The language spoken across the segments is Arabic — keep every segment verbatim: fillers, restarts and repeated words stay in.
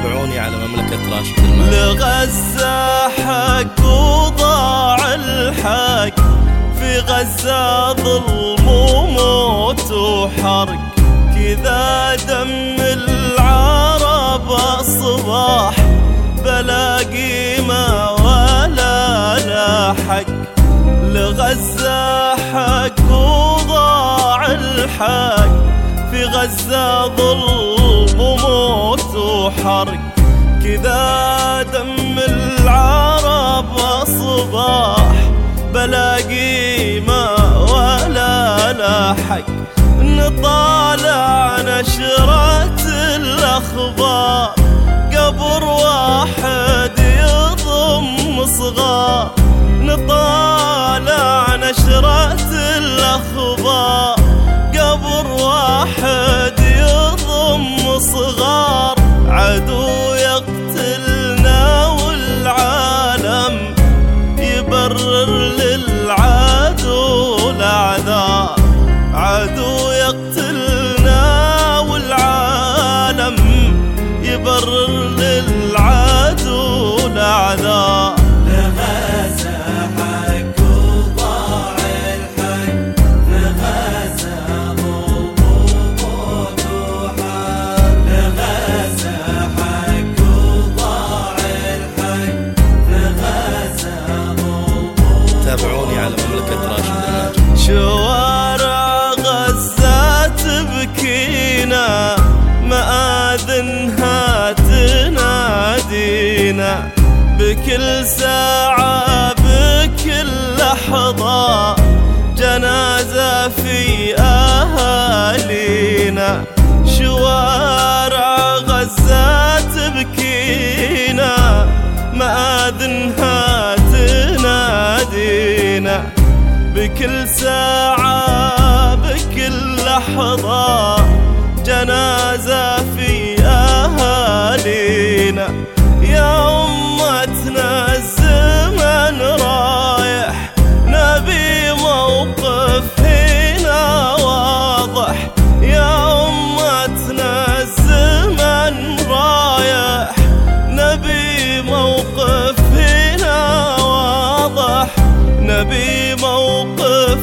تابعوني على مملكة راشد المال. لغزة حق وضاع الحق، في غزة ظلم وموت وحرق، كذا دم العرب أصبح بلا قيمة ولا لا حق. لغزة حق وضاع الحق، في غزة ظلم وموت وحرق، كذا دم العرب أصبح بلا قيمة ولا لا حق. نطالع نشرة الأخبار، قبر واحد يضم صغار. نطالع نشرة الأخبار، قبر واحد يضم صغار. عدو يقتلنا والعالم يبرر للعدو الأعذار. عدو يقتلنا والعالم يبرر للعدو الأعذار. لغزة حق وضاع الحق، في غزة ظلم وموت وحرق. لغزة حق وضاع الحق، في غزة ظلم وموت. تابعوني على مملكة راشد المال. شوارع غزة تبكينا، مآذنها تنادينا، بكل ساعة بكل لحظة جنازة في أهالينا. شوارع غزة تبكينا، مآذنها تنادينا، بكل ساعة بكل لحظة جنازة في أهالينا. يا أمتنا الزمن رايح، نبي موقف هنا واضح. يا أمتنا الزمن رايح، نبي موقف هنا واضح. نبي موقف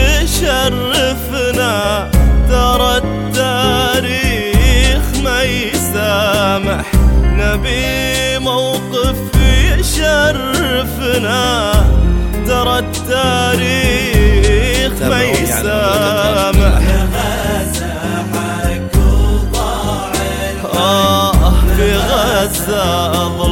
يشرفنا، ترى التاريخ ما يسامح. نبي موقف يشرفنا، ترى التاريخ ما يسامح. لغزة حق وضاع الحق، آه في غزة